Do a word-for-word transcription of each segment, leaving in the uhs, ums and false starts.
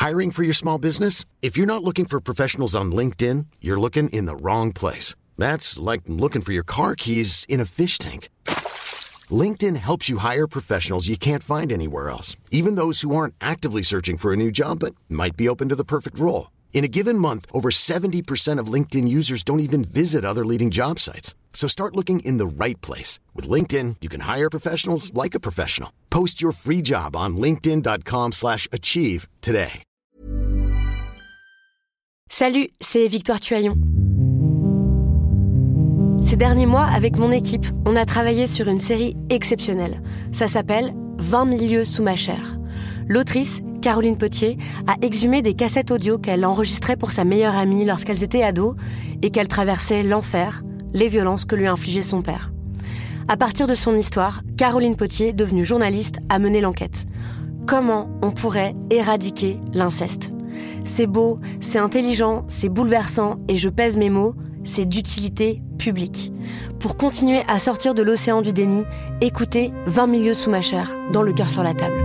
Hiring for your small business? If you're not looking for professionals on LinkedIn, you're looking in the wrong place. That's like looking for your car keys in a fish tank. LinkedIn helps you hire professionals you can't find anywhere else, even those who aren't actively searching for a new job but might be open to the perfect role. In a given month, over seventy percent of LinkedIn users don't even visit other leading job sites. So start looking in the right place. With LinkedIn, you can hire professionals like a professional. Post your free job on linkedin.com slash achieve today. Salut, c'est Victoire Tuaillon. Ces derniers mois, avec mon équipe, on a travaillé sur une série exceptionnelle. Ça s'appelle « vingt mille lieues sous ma chair ». L'autrice, Caroline Potier, a exhumé des cassettes audio qu'elle enregistrait pour sa meilleure amie lorsqu'elles étaient ados et qu'elle traversait l'enfer, les violences que lui infligeait son père. À partir de son histoire, Caroline Potier, devenue journaliste, a mené l'enquête. Comment on pourrait éradiquer l'inceste ? C'est beau, c'est intelligent, c'est bouleversant et je pèse mes mots, c'est d'utilité publique. Pour continuer à sortir de l'océan du déni, écoutez vingt mille lieues sous ma chair, dans Le cœur sur la table.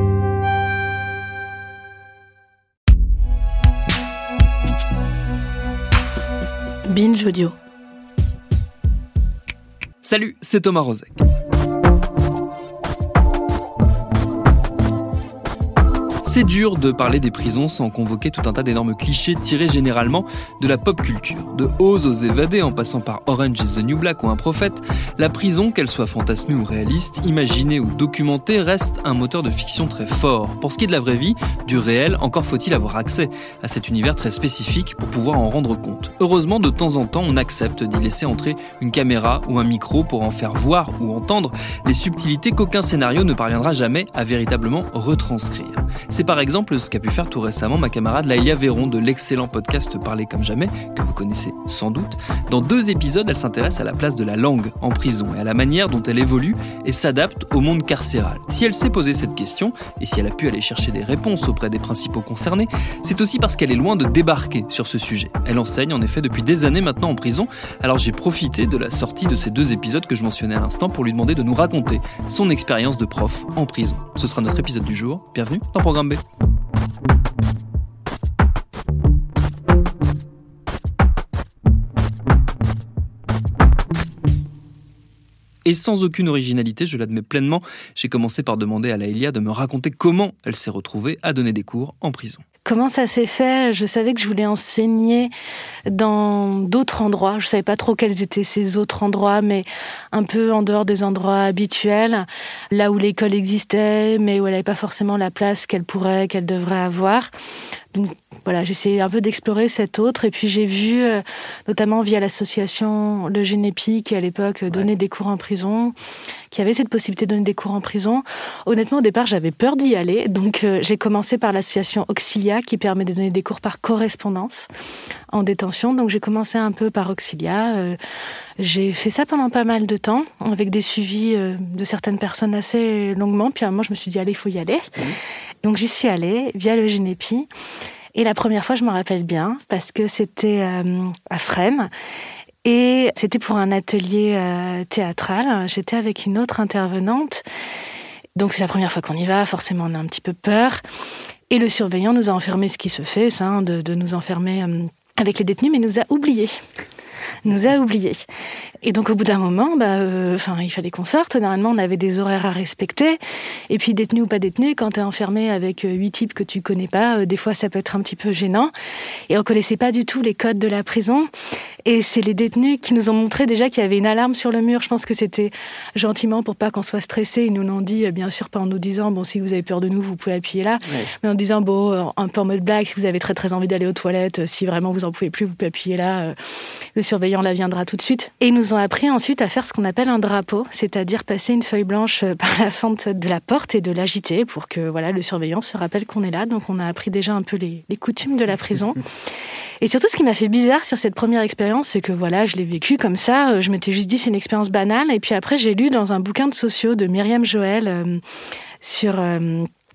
Binge Audio. Salut, c'est Thomas Rozek. C'est dur de parler des prisons sans convoquer tout un tas d'énormes clichés tirés généralement de la pop culture. De Oz aux évadés en passant par Orange is the New Black ou Un prophète, la prison, qu'elle soit fantasmée ou réaliste, imaginée ou documentée, reste un moteur de fiction très fort. Pour ce qui est de la vraie vie, du réel, encore faut-il avoir accès à cet univers très spécifique pour pouvoir en rendre compte. Heureusement, de temps en temps, on accepte d'y laisser entrer une caméra ou un micro pour en faire voir ou entendre les subtilités qu'aucun scénario ne parviendra jamais à véritablement retranscrire. C'est par exemple ce qu'a pu faire tout récemment ma camarade Laïlia Véron de l'excellent podcast Parler comme jamais, que vous connaissez sans doute. Dans deux épisodes, elle s'intéresse à la place de la langue en prison et à la manière dont elle évolue et s'adapte au monde carcéral. Si elle s'est posé cette question, et si elle a pu aller chercher des réponses auprès des principaux concernés, c'est aussi parce qu'elle est loin de débarquer sur ce sujet. Elle enseigne en effet depuis des années maintenant en prison, alors j'ai profité de la sortie de ces deux épisodes que je mentionnais à l'instant pour lui demander de nous raconter son expérience de prof en prison. Ce sera notre épisode du jour. Bienvenue dans Programme B. Et sans aucune originalité, je l'admets pleinement, j'ai commencé par demander à Laïlia de me raconter comment elle s'est retrouvée à donner des cours en prison. Comment ça s'est fait ? Je savais que je voulais enseigner dans d'autres endroits. Je savais pas trop quels étaient ces autres endroits, mais un peu en dehors des endroits habituels, là où l'école existait, mais où elle n'avait pas forcément la place qu'elle pourrait, qu'elle devrait avoir. Donc voilà, j'ai essayé un peu d'explorer cet autre. Et puis j'ai vu, euh, notamment via l'association Le Génépi, qui à l'époque donnait ouais. des cours en prison, qui avait cette possibilité de donner des cours en prison. Honnêtement, au départ, j'avais peur d'y aller. Donc euh, j'ai commencé par l'association Auxilia, qui permet de donner des cours par correspondance en détention. Donc j'ai commencé un peu par Auxilia. Euh, j'ai fait ça pendant pas mal de temps, avec des suivis euh, de certaines personnes assez longuement. Puis à un moment, je me suis dit, allez, il faut y aller. Mmh. Donc j'y suis allée via le Génépi. Et la première fois, je me rappelle bien, parce que c'était euh, à Fresnes. Et c'était pour un atelier euh, théâtral. J'étais avec une autre intervenante. Donc c'est la première fois qu'on y va. Forcément, on a un petit peu peur. Et le surveillant nous a enfermés, ce qui se fait, ça, hein, de, de nous enfermer euh, avec les détenus, mais nous a oubliés. nous a oubliés. Et donc, au bout d'un moment, bah, euh, il fallait qu'on sorte. Normalement, on avait des horaires à respecter. Et puis, détenu ou pas détenu, quand t'es enfermé avec huit types que tu connais pas, euh, des fois, ça peut être un petit peu gênant. Et on connaissait pas du tout les codes de la prison. Et c'est les détenus qui nous ont montré déjà qu'il y avait une alarme sur le mur. Je pense que c'était gentiment pour pas qu'on soit stressé. Ils nous l'ont dit, bien sûr, pas en nous disant, bon, si vous avez peur de nous, vous pouvez appuyer là. Ouais. Mais en disant, bon, un peu en mode blague, si vous avez très très envie d'aller aux toilettes, si vraiment vous en pouvez plus, vous pouvez appuyer là. Le surveillant là viendra tout de suite. Et ils nous ont appris ensuite à faire ce qu'on appelle un drapeau, c'est-à-dire passer une feuille blanche par la fente de la porte et de l'agiter pour que voilà, le surveillant se rappelle qu'on est là. Donc on a appris déjà un peu les, les coutumes de la prison. Et surtout, ce qui m'a fait bizarre sur cette première expérience, c'est que voilà, je l'ai vécu comme ça. Je m'étais juste dit, c'est une expérience banale. Et puis après, j'ai lu dans un bouquin de sociaux de Myriam Joël euh, sur... Euh,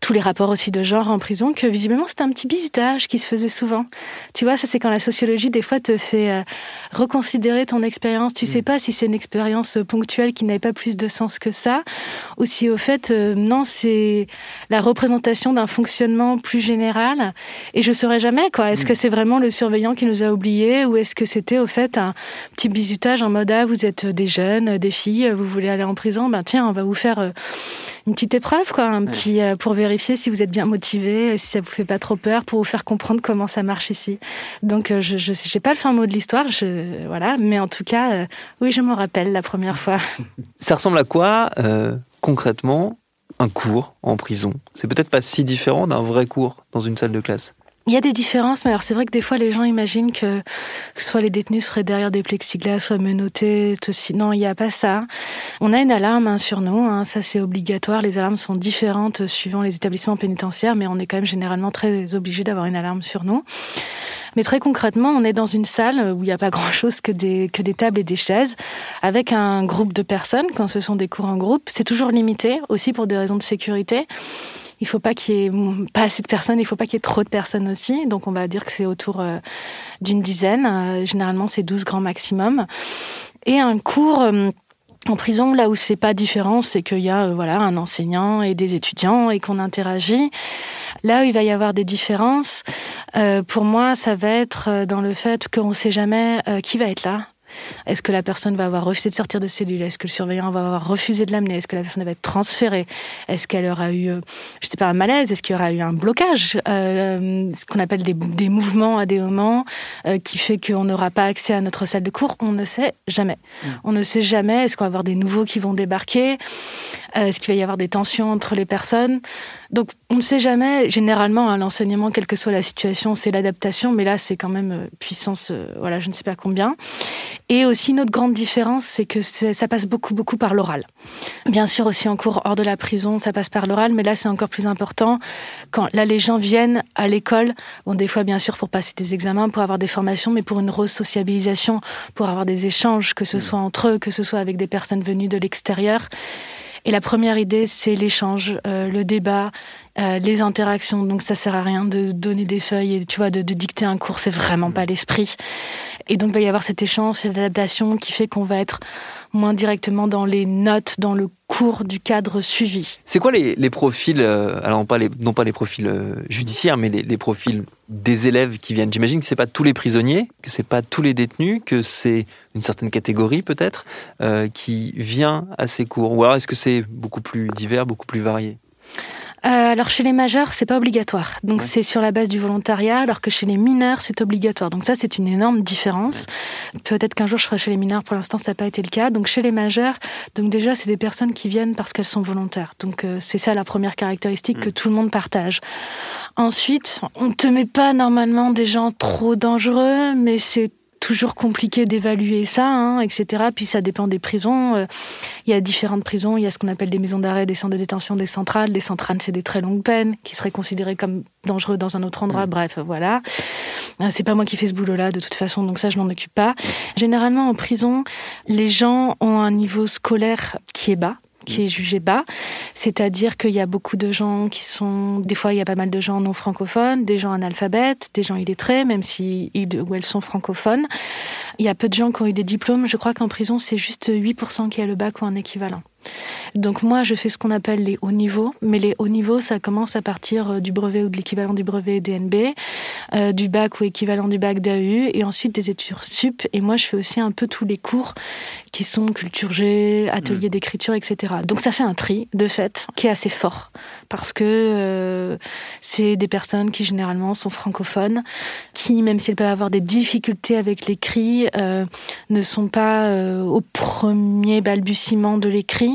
tous les rapports aussi de genre en prison, que visiblement c'était un petit bizutage qui se faisait souvent. Tu vois, ça c'est quand la sociologie des fois te fait euh, reconsidérer ton expérience. Tu mmh. sais pas si c'est une expérience ponctuelle qui n'avait pas plus de sens que ça, ou si au fait, euh, non, c'est la représentation d'un fonctionnement plus général. Et je saurais jamais, quoi. Est-ce mmh. que c'est vraiment le surveillant qui nous a oubliés, ou est-ce que c'était au fait un petit bizutage en mode, ah, vous êtes des jeunes, des filles, vous voulez aller en prison, ben tiens, on va vous faire... Euh, une petite épreuve, quoi, un petit, euh, pour vérifier si vous êtes bien motivé, si ça vous fait pas trop peur, pour vous faire comprendre comment ça marche ici. Donc, euh, je, je j'ai pas le fin mot de l'histoire, je, voilà, mais en tout cas, euh, oui, je m'en rappelle la première fois. Ça ressemble à quoi, euh, concrètement, un cours en prison ? C'est peut-être pas si différent d'un vrai cours dans une salle de classe. Il y a des différences, mais alors c'est vrai que des fois les gens imaginent que soit les détenus seraient derrière des plexiglas, soit menottés. Non, il n'y a pas ça. On a une alarme hein, sur nous, hein, ça c'est obligatoire. Les alarmes sont différentes suivant les établissements pénitentiaires, mais on est quand même généralement très obligé d'avoir une alarme sur nous. Mais très concrètement, on est dans une salle où il n'y a pas grand-chose que des, que des tables et des chaises, avec un groupe de personnes. Quand ce sont des cours en groupe, c'est toujours limité, aussi pour des raisons de sécurité. Il ne faut pas qu'il y ait pas assez de personnes, il ne faut pas qu'il y ait trop de personnes aussi. Donc on va dire que c'est autour euh, d'une dizaine. Euh, généralement, c'est douze grands maximum. Et un cours... Euh, En prison, là où c'est pas différent, c'est qu'il y a euh, voilà un enseignant et des étudiants et qu'on interagit. Là où il va y avoir des différences, euh, pour moi, ça va être dans le fait qu'on ne sait jamais euh, qui va être là. Est-ce que la personne va avoir refusé de sortir de cellule ? Est-ce que le surveillant va avoir refusé de l'amener ? Est-ce que la personne va être transférée ? Est-ce qu'elle aura eu, euh, je sais pas, un malaise ? Est-ce qu'il y aura eu un blocage ? euh, Ce qu'on appelle des, des mouvements à des moments euh, qui fait qu'on n'aura pas accès à notre salle de cours. On ne sait jamais. Mmh. On ne sait jamais. Est-ce qu'on va avoir des nouveaux qui vont débarquer ? euh, Est-ce qu'il va y avoir des tensions entre les personnes ? Donc, on ne sait jamais. Généralement, hein, l'enseignement, quelle que soit la situation, c'est l'adaptation. Mais là, c'est quand même euh, puissance, euh, voilà, je ne sais pas combien. Et aussi, une autre grande différence, c'est que c'est, ça passe beaucoup, beaucoup par l'oral. Bien sûr, aussi en cours hors de la prison, ça passe par l'oral, mais là, c'est encore plus important. Quand là, les gens viennent à l'école, bon, des fois, bien sûr, pour passer des examens, pour avoir des formations, mais pour une re-sociabilisation, pour avoir des échanges, que ce soit entre eux, que ce soit avec des personnes venues de l'extérieur. Et la première idée, c'est l'échange, euh, le débat, euh, les interactions. Donc ça sert à rien de donner des feuilles et tu vois de, de dicter un cours, c'est vraiment pas l'esprit. Et donc il va y avoir cet échange, cette adaptation qui fait qu'on va être moins directement dans les notes, dans le cours du cadre suivi. C'est quoi les, les profils, euh, alors non pas les, non pas les profils euh, judiciaires, mais les, les profils des élèves qui viennent ? J'imagine que c'est pas tous les prisonniers, que c'est pas tous les détenus, que c'est une certaine catégorie peut-être euh, qui vient à ces cours. Ou alors est-ce que c'est beaucoup plus divers, beaucoup plus varié ? Euh, alors chez les majeurs, c'est pas obligatoire. Donc ouais. C'est sur la base du volontariat, alors que chez les mineurs, c'est obligatoire. Donc ça, c'est une énorme différence. Ouais. Peut-être qu'un jour, je ferai chez les mineurs. Pour l'instant, ça n'a pas été le cas. Donc chez les majeurs, donc déjà, c'est des personnes qui viennent parce qu'elles sont volontaires. Donc euh, c'est ça la première caractéristique mmh. que tout le monde partage. Ensuite, on te met pas normalement des gens trop dangereux, mais c'est toujours compliqué d'évaluer ça, hein, et cetera. Puis ça dépend des prisons. Euh, il y a différentes prisons. Il y a ce qu'on appelle des maisons d'arrêt, des centres de détention, des centrales. Les centrales, c'est des très longues peines qui seraient considérées comme dangereux dans un autre endroit. Mmh. Bref, voilà. Euh, c'est pas moi qui fais ce boulot-là, de toute façon, donc ça, je m'en occupe pas. Généralement, en prison, les gens ont un niveau scolaire qui est bas, qui est jugé bas, c'est-à-dire qu'il y a beaucoup de gens qui sont... Des fois, il y a pas mal de gens non francophones, des gens analphabètes, des gens illettrés, même si ils ou elles sont francophones. Il y a peu de gens qui ont eu des diplômes. Je crois qu'en prison, c'est juste huit pour cent qui a le bac ou un équivalent. Donc moi, je fais ce qu'on appelle les hauts niveaux, mais les hauts niveaux, ça commence à partir du brevet ou de l'équivalent du brevet D N B, euh, du bac ou équivalent du bac d'A U, et ensuite des études sup. Et moi, je fais aussi un peu tous les cours qui sont culture G, atelier mmh. d'écriture, et cetera. Donc ça fait un tri, de fait, qui est assez fort, parce que euh, c'est des personnes qui, généralement, sont francophones, qui, même si elles peuvent avoir des difficultés avec l'écrit, euh, ne sont pas euh, au premier balbutiement de l'écrit.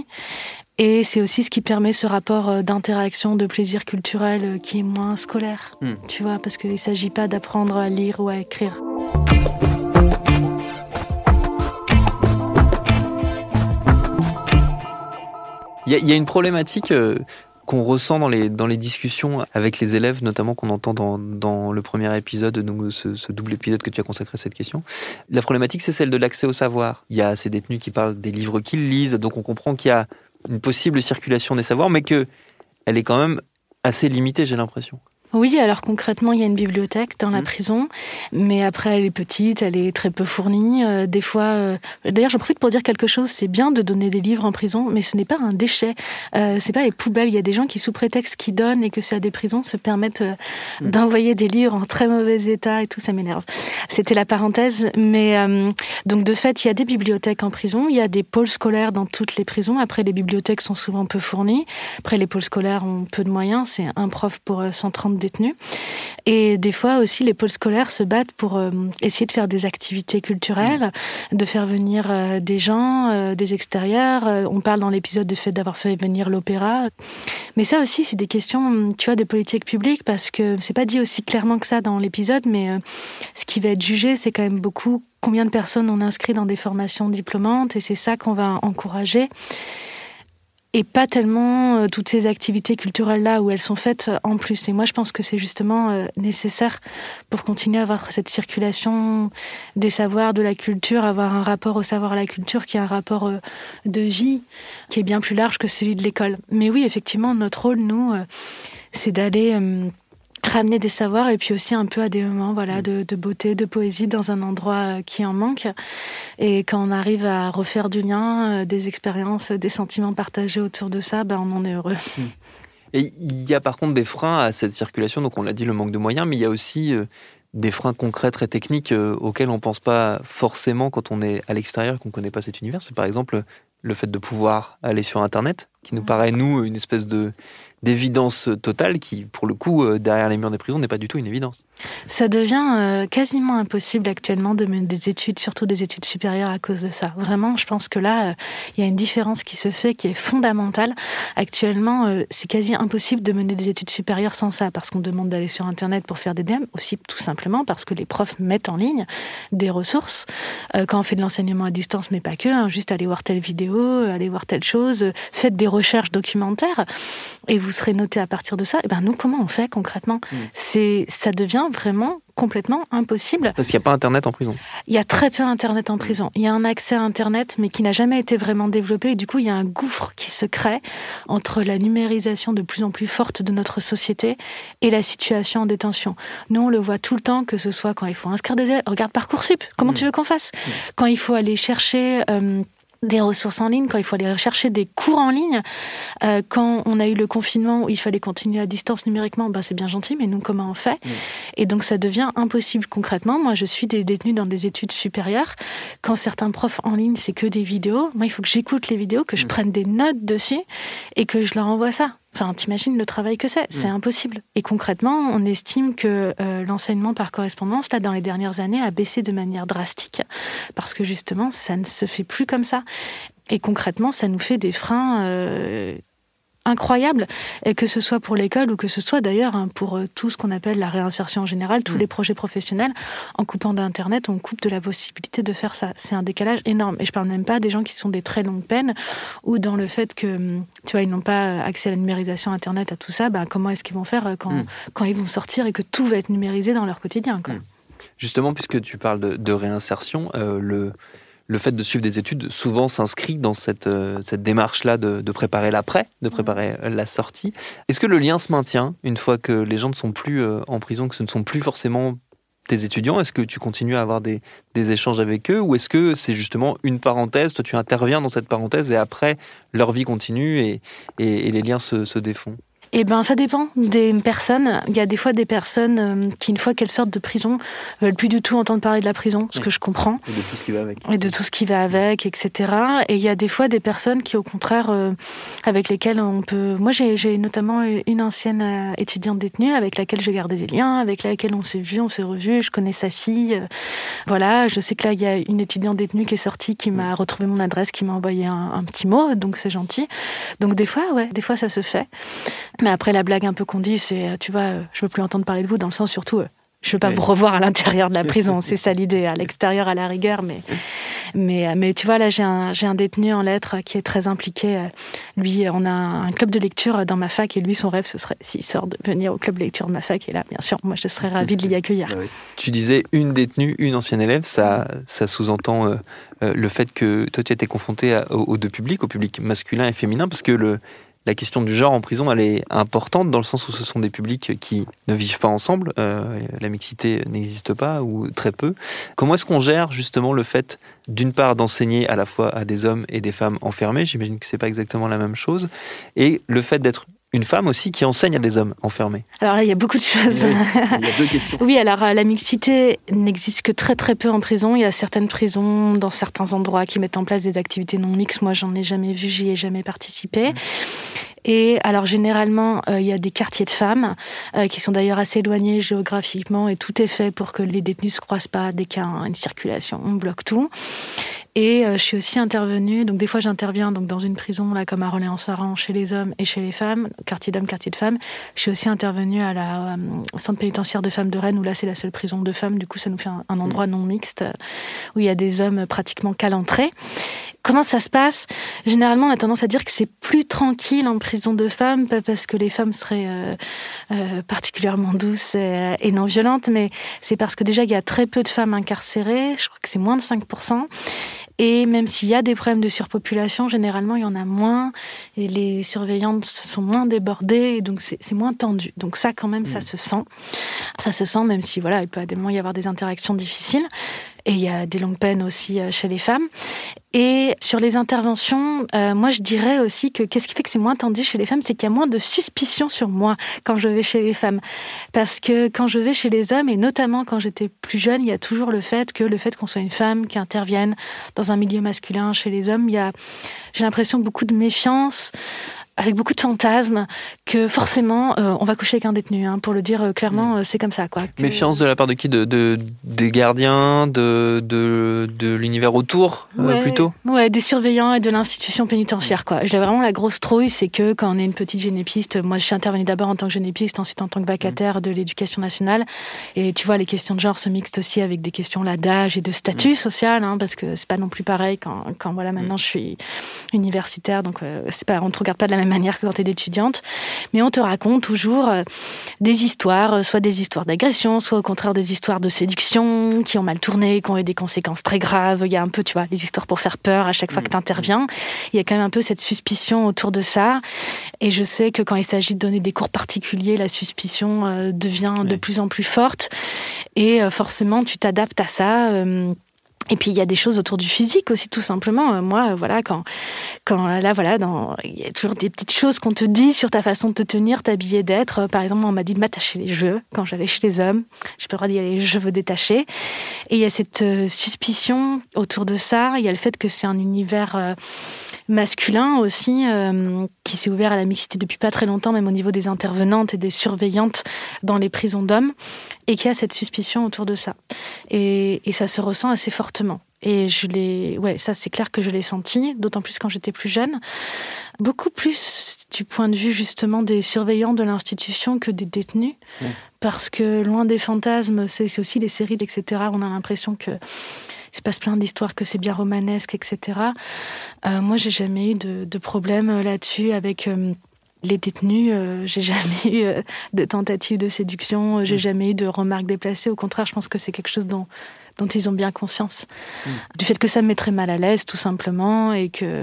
Et c'est aussi ce qui permet ce rapport d'interaction, de plaisir culturel qui est moins scolaire, mmh. tu vois, parce qu'il ne s'agit pas d'apprendre à lire ou à écrire. Il y, y a une problématique euh, qu'on ressent dans les, dans les discussions avec les élèves, notamment qu'on entend dans, dans le premier épisode, donc ce, ce double épisode que tu as consacré à cette question. La problématique, c'est celle de l'accès au savoir. Il y a ces détenus qui parlent des livres qu'ils lisent, donc on comprend qu'il y a une possible circulation des savoirs, mais qu'elle est quand même assez limité, j'ai l'impression. Oui, alors concrètement, il y a une bibliothèque dans la Mmh. prison, mais après, elle est petite, elle est très peu fournie. Euh, des fois, euh... d'ailleurs, j'en profite pour dire quelque chose, c'est bien de donner des livres en prison, mais ce n'est pas un déchet, euh, c'est pas les poubelles. Il y a des gens qui, sous prétexte qu'ils donnent et que c'est à des prisons, se permettent euh, mmh. d'envoyer des livres en très mauvais état et tout, ça m'énerve. C'était la parenthèse, mais euh, donc de fait, il y a des bibliothèques en prison, il y a des pôles scolaires dans toutes les prisons. Après, les bibliothèques sont souvent peu fournies. Après, les pôles scolaires ont peu de moyens, c'est un prof pour euh, cent trente détenus. Et des fois aussi, les pôles scolaires se battent pour euh, essayer de faire des activités culturelles, mmh. de faire venir euh, des gens, euh, des extérieurs. Euh, on parle dans l'épisode du fait d'avoir fait venir l'opéra. Mais ça aussi, c'est des questions, tu vois, de politique publique, parce que c'est pas dit aussi clairement que ça dans l'épisode, mais euh, ce qui va être jugé, c'est quand même beaucoup combien de personnes on inscrit dans des formations diplômantes, et c'est ça qu'on va encourager. Et pas tellement euh, toutes ces activités culturelles-là où elles sont faites en plus. Et moi, je pense que c'est justement euh, nécessaire pour continuer à avoir cette circulation des savoirs, de la culture, avoir un rapport au savoir, à la culture qui est un rapport euh, de vie qui est bien plus large que celui de l'école. Mais oui, effectivement, notre rôle, nous, euh, c'est d'aller... Euh, ramener des savoirs et puis aussi un peu à des moments voilà, de, de beauté, de poésie dans un endroit qui en manque. Et quand on arrive à refaire du lien, des expériences, des sentiments partagés autour de ça, ben on en est heureux. Et il y a par contre des freins à cette circulation, donc on l'a dit, le manque de moyens, mais il y a aussi euh, des freins concrets, très techniques, euh, auxquels on ne pense pas forcément quand on est à l'extérieur et qu'on ne connaît pas cet univers. C'est par exemple le fait de pouvoir aller sur Internet, qui nous paraît, nous, une espèce de... d'évidence totale qui, pour le coup, euh, derrière les murs des prisons, n'est pas du tout une évidence. Ça devient euh, quasiment impossible actuellement de mener des études, surtout des études supérieures à cause de ça. Vraiment, je pense que là, il euh, y a une différence qui se fait, qui est fondamentale. Actuellement, euh, c'est quasi impossible de mener des études supérieures sans ça, parce qu'on demande d'aller sur Internet pour faire des D M, aussi tout simplement parce que les profs mettent en ligne des ressources. Euh, quand on fait de l'enseignement à distance, mais pas que, hein, juste aller voir telle vidéo, aller voir telle chose, euh, faites des recherches documentaires, et vous serez noté à partir de ça. Et ben nous, comment on fait concrètement ? mmh. C'est, ça devient vraiment complètement impossible. Parce qu'il n'y a pas Internet en prison. Il y a très peu Internet en prison. Il y a un accès à Internet, mais qui n'a jamais été vraiment développé. Et du coup, il y a un gouffre qui se crée entre la numérisation de plus en plus forte de notre société et la situation en détention. Nous, on le voit tout le temps, que ce soit quand il faut inscrire des élèves. Regarde Parcoursup, comment mmh. tu veux qu'on fasse ? mmh. Quand il faut aller chercher... Euh, des ressources en ligne, quand il faut aller rechercher des cours en ligne, euh, quand on a eu le confinement où il fallait continuer à distance numériquement, ben c'est bien gentil, mais nous, comment on fait ? mmh. Et donc, ça devient impossible concrètement. Moi, je suis des détenus dans des études supérieures. Quand certains profs en ligne, c'est que des vidéos, moi, il faut que j'écoute les vidéos, que je mmh. prenne des notes dessus et que je leur envoie ça. Enfin, t'imagines le travail que c'est, c'est mmh. impossible. Et concrètement, on estime que euh, l'enseignement par correspondance, là, dans les dernières années, a baissé de manière drastique, parce que justement, ça ne se fait plus comme ça. Et concrètement, ça nous fait des freins euh, incroyables, et que ce soit pour l'école ou que ce soit d'ailleurs hein, pour euh, tout ce qu'on appelle la réinsertion en général, tous mmh. les projets professionnels. En coupant d'Internet, on coupe de la possibilité de faire ça. C'est un décalage énorme. Et je parle même pas des gens qui sont des très longues peines, ou dans le fait que, tu vois, ils n'ont pas accès à la numérisation Internet, à tout ça, bah, comment est-ce qu'ils vont faire quand, mmh. quand ils vont sortir et que tout va être numérisé dans leur quotidien, quoi. Mmh. Justement, puisque tu parles de, de réinsertion, euh, le... le fait de suivre des études souvent s'inscrit dans cette, euh, cette démarche-là de, de préparer l'après, de préparer la sortie. Est-ce que le lien se maintient une fois que les gens ne sont plus euh, en prison, que ce ne sont plus forcément tes étudiants ? Est-ce que tu continues à avoir des, des échanges avec eux, ou est-ce que c'est justement une parenthèse, toi tu interviens dans cette parenthèse et après leur vie continue et, et, et les liens se, se défont ? Eh ben, ça dépend des personnes. Il y a des fois des personnes euh, qui, une fois qu'elles sortent de prison, veulent plus du tout entendre parler de la prison, ce oui. que je comprends. Et de tout ce qui va avec. Et de tout ce qui va avec, et cetera. Et il y a des fois des personnes qui, au contraire, euh, avec lesquelles on peut... Moi, j'ai, j'ai notamment une ancienne euh, étudiante détenue avec laquelle je gardais des liens, avec laquelle on s'est vu, on s'est revu, je connais sa fille. Euh, voilà, je sais que là, il y a une étudiante détenue qui est sortie, qui m'a retrouvé mon adresse, qui m'a envoyé un, un petit mot, donc c'est gentil. Donc des fois, ouais, des fois ça se fait. Mais après, la blague un peu qu'on dit, c'est, tu vois, je veux plus entendre parler de vous, dans le sens surtout, je veux pas oui. vous revoir à l'intérieur de la prison, c'est ça l'idée, à l'extérieur à la rigueur, mais, mais, mais tu vois, là, j'ai un, j'ai un détenu en lettres qui est très impliqué. Lui, on a un club de lecture dans ma fac, et lui, son rêve, ce serait, s'il sort, de venir au club de lecture de ma fac, et là, bien sûr, moi, je serais ravie de l'y accueillir. Oui. Tu disais une détenue, une ancienne élève, ça, ça sous-entend euh, euh, le fait que toi, tu étais confrontée à, aux, aux deux publics, au public masculin et féminin, parce que le la question du genre en prison, elle est importante dans le sens où ce sont des publics qui ne vivent pas ensemble. Euh, la mixité n'existe pas ou très peu. Comment est-ce qu'on gère justement le fait, d'une part, d'enseigner à la fois à des hommes et des femmes enfermés, j'imagine que c'est pas exactement la même chose, et le fait d'être une femme aussi qui enseigne à des hommes enfermés. Alors là, il y a beaucoup de choses. Oui, il y a deux questions. Oui, alors la mixité n'existe que très très peu en prison. Il y a certaines prisons, dans certains endroits, qui mettent en place des activités non mixtes. Moi, j'en ai jamais vu, j'y ai jamais participé. Mmh. Et alors généralement, euh, il y a des quartiers de femmes euh, qui sont d'ailleurs assez éloignés géographiquement et tout est fait pour que les détenus se croisent pas dès qu'il y a une circulation, on bloque tout. Et euh, je suis aussi intervenue, donc des fois j'interviens donc dans une prison là comme à Orléans-Saran chez les hommes et chez les femmes, quartier d'hommes, quartier de femmes. Je suis aussi intervenue à la euh, centre pénitentiaire de femmes de Rennes où là c'est la seule prison de femmes, du coup ça nous fait un, un endroit non mixte euh, où il y a des hommes pratiquement qu'à l'entrée. Comment ça se passe ? Généralement, on a tendance à dire que c'est plus tranquille en prison de femmes, pas parce que les femmes seraient euh, euh, particulièrement douces et, et non violentes, mais c'est parce que déjà, il y a très peu de femmes incarcérées, je crois que c'est moins de cinq pour cent. Et même s'il y a des problèmes de surpopulation, généralement, il y en a moins. Et les surveillantes sont moins débordées, et donc c'est, c'est moins tendu. Donc ça, quand même, mmh. ça se sent. Ça se sent, même si, voilà, il peut à des moments y avoir des interactions difficiles. Et il y a des longues peines aussi chez les femmes. Et sur les interventions, euh, moi je dirais aussi que qu'est-ce qui fait que c'est moins tendu chez les femmes, c'est qu'il y a moins de suspicion sur moi quand je vais chez les femmes. Parce que quand je vais chez les hommes, et notamment quand j'étais plus jeune, il y a toujours le fait que le fait qu'on soit une femme qui intervienne dans un milieu masculin chez les hommes, il y a, j'ai l'impression, beaucoup de méfiance, avec beaucoup de fantasmes, que forcément, euh, on va coucher avec un détenu, hein, pour le dire euh, clairement, euh, c'est comme ça, quoi. Que... Méfiance de la part de qui ? de, de, des gardiens, de, de, de l'univers autour, ouais, euh, plutôt ? Ouais, des surveillants et de l'institution pénitentiaire, quoi. J'ai vraiment la grosse trouille, c'est que quand on est une petite génépiste, moi je suis intervenue d'abord en tant que génépiste, ensuite en tant que vacataire de l'éducation nationale, et tu vois, les questions de genre se mixent aussi avec des questions là d'âge et de statut mmh. social, hein, parce que c'est pas non plus pareil quand, quand voilà, maintenant je suis universitaire, donc euh, c'est pas, on te regarde pas de la même manière que quand tu es étudiante, mais on te raconte toujours euh, des histoires, euh, soit des histoires d'agression, soit au contraire des histoires de séduction qui ont mal tourné, qui ont eu des conséquences très graves. Il y a un peu, tu vois, les histoires pour faire peur à chaque fois que tu interviens. Il y a quand même un peu cette suspicion autour de ça. Et je sais que quand il s'agit de donner des cours particuliers, la suspicion euh, devient oui. de plus en plus forte. Et euh, forcément, tu t'adaptes à ça. Euh, Et puis il y a des choses autour du physique aussi, tout simplement. Euh, moi, voilà, quand, quand là, voilà, dans, il y a toujours des petites choses qu'on te dit sur ta façon de te tenir, t'habiller, d'être. Par exemple, on m'a dit de m'attacher les cheveux quand j'allais chez les hommes. J'ai pas le droit d'y aller les cheveux détachés. Et il y a cette euh, suspicion autour de ça. Il y a le fait que c'est un univers euh, masculin aussi, euh, qui s'est ouvert à la mixité depuis pas très longtemps, même au niveau des intervenantes et des surveillantes dans les prisons d'hommes, et qu'il y a cette suspicion autour de ça. Et, et ça se ressent assez fortement. Et je l'ai, ouais, ça c'est clair que je l'ai senti, d'autant plus quand j'étais plus jeune. Beaucoup plus du point de vue justement des surveillants de l'institution que des détenus. Mmh. Parce que loin des fantasmes, c'est, c'est aussi les séries, et cetera. On a l'impression que il se passe plein d'histoires, que c'est bien romanesque, et cetera. Euh, moi, j'ai jamais eu de, de problème là-dessus avec... Euh, les détenus, euh, j'ai jamais eu euh, de tentative de séduction, euh, j'ai mmh. jamais eu de remarques déplacées. Au contraire, je pense que c'est quelque chose dont, dont ils ont bien conscience. Mmh. Du fait que ça me mettrait mal à l'aise, tout simplement, et que...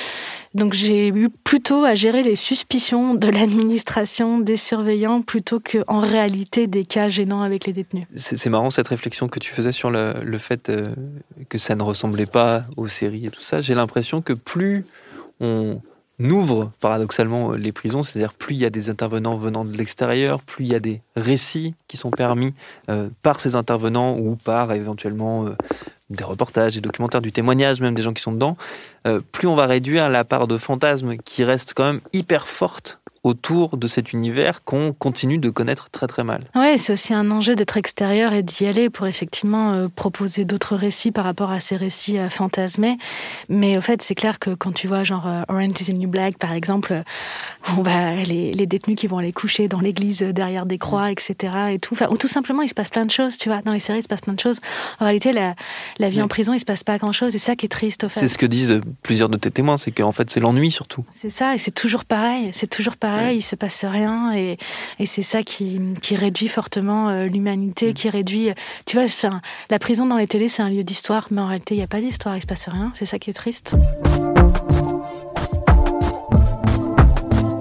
Donc j'ai eu plutôt à gérer les suspicions de l'administration, des surveillants, plutôt qu'en réalité des cas gênants avec les détenus. C'est, c'est marrant cette réflexion que tu faisais sur le, le fait euh, que ça ne ressemblait pas aux séries et tout ça. J'ai l'impression que plus on... ouvre paradoxalement les prisons, c'est-à-dire plus il y a des intervenants venant de l'extérieur, plus il y a des récits qui sont permis euh, par ces intervenants ou par éventuellement euh, des reportages, des documentaires, du témoignage, même des gens qui sont dedans, euh, plus on va réduire la part de fantasmes qui reste quand même hyper forte autour de cet univers qu'on continue de connaître très très mal. Oui, c'est aussi un enjeu d'être extérieur et d'y aller pour effectivement euh, proposer d'autres récits par rapport à ces récits euh, fantasmés. Mais au fait, c'est clair que quand tu vois genre euh, Orange is the New Black, par exemple, euh, on va, les, les détenus qui vont aller coucher dans l'église euh, derrière des croix, et cetera. Et tout. Enfin, ou tout simplement, il se passe plein de choses, tu vois. Dans les séries, il se passe plein de choses. En réalité, la, la vie oui. en prison, il se passe pas grand-chose. Et c'est ça qui est triste, au fait. C'est ce que disent plusieurs de tes témoins, c'est qu'en fait, c'est l'ennui surtout. C'est ça, et c'est toujours pareil. C'est toujours pareil. Ouais. Il se passe rien, et, et c'est ça qui, qui réduit fortement euh, l'humanité, mmh. qui réduit... Tu vois, c'est un, la prison dans les télés, c'est un lieu d'histoire, mais en réalité, il n'y a pas d'histoire, il se passe rien. C'est ça qui est triste.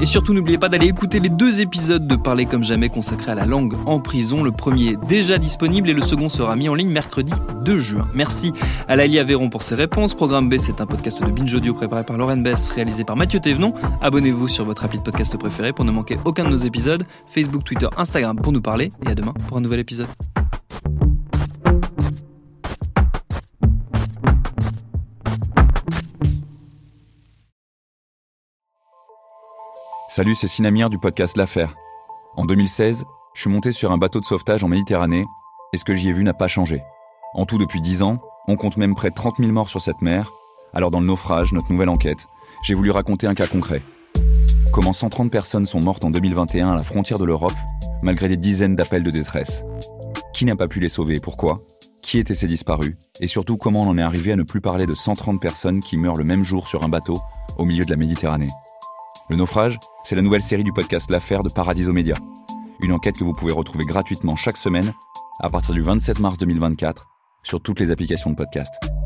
Et surtout, n'oubliez pas d'aller écouter les deux épisodes de Parler comme jamais consacrés à la langue en prison. Le premier est déjà disponible et le second sera mis en ligne mercredi deux juin. Merci à Laëlia Véron pour ses réponses. Programme B, c'est un podcast de Binge Audio préparé par Lauren Bess, réalisé par Mathieu Thévenon. Abonnez-vous sur votre appli de podcast préféré pour ne manquer aucun de nos épisodes. Facebook, Twitter, Instagram pour nous parler. Et à demain pour un nouvel épisode. Salut, c'est Sinamir du podcast L'Affaire. En deux mille seize, je suis monté sur un bateau de sauvetage en Méditerranée et ce que j'y ai vu n'a pas changé. En tout, depuis dix ans, on compte même près de trente mille morts sur cette mer. Alors dans le naufrage, notre nouvelle enquête, j'ai voulu raconter un cas concret. Comment cent trente personnes sont mortes en deux mille vingt et un à la frontière de l'Europe, malgré des dizaines d'appels de détresse. Qui n'a pas pu les sauver et pourquoi ? Qui étaient ces disparus ? Et surtout, comment on en est arrivé à ne plus parler de cent trente personnes qui meurent le même jour sur un bateau au milieu de la Méditerranée ? Le naufrage, c'est la nouvelle série du podcast L'Affaire de Paradiso Média. Une enquête que vous pouvez retrouver gratuitement chaque semaine à partir du vingt-sept mars deux mille vingt-quatre sur toutes les applications de podcast.